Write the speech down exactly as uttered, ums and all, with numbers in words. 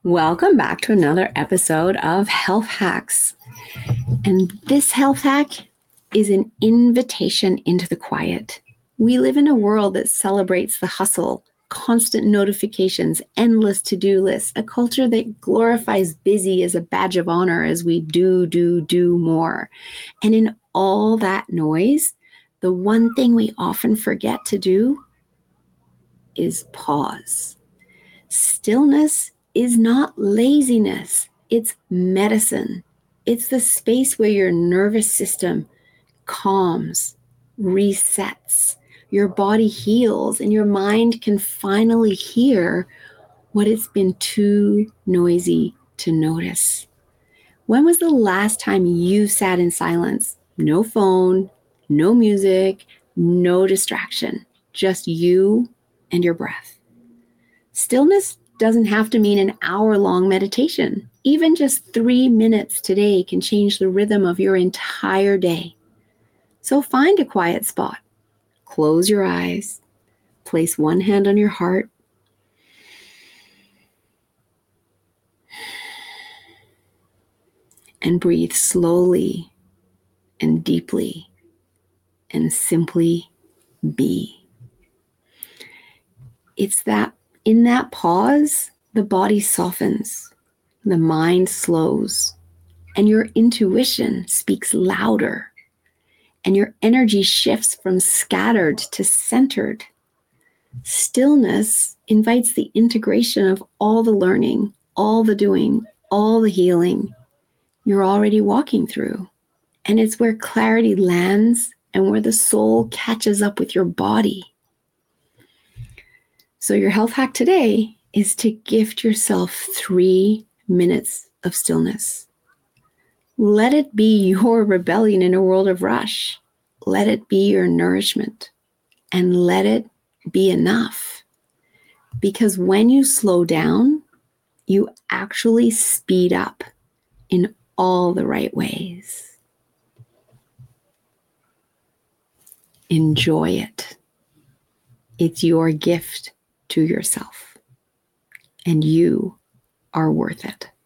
Welcome back to another episode of Health Hacks. And this health hack is an invitation into the quiet. We live in a world that celebrates the hustle, constant notifications, endless to-do lists, a culture that glorifies busy as a badge of honor as we do, do, do more. And in all that noise, the one thing we often forget to do is pause. Stillness is not laziness, it's medicine. It's the space where your nervous system calms, resets, your body heals, and your mind can finally hear what it's been too noisy to notice. When was the last time you sat in silence? No phone, no music, no distraction, just you and your breath. Stillness doesn't have to mean an hour-long meditation. Even just three minutes today can change the rhythm of your entire day. So find a quiet spot. Close your eyes. Place one hand on your heart. And breathe slowly and deeply and simply be. It's that in that pause, the body softens, the mind slows, and your intuition speaks louder, and your energy shifts from scattered to centered. Stillness invites the integration of all the learning, all the doing, all the healing you're already walking through. And it's where clarity lands and where the soul catches up with your body. So your health hack today is to gift yourself three minutes of stillness. Let it be your rebellion in a world of rush. Let it be your nourishment, and let it be enough. Because when you slow down, you actually speed up in all the right ways. Enjoy it. It's your gift to yourself, and you are worth it.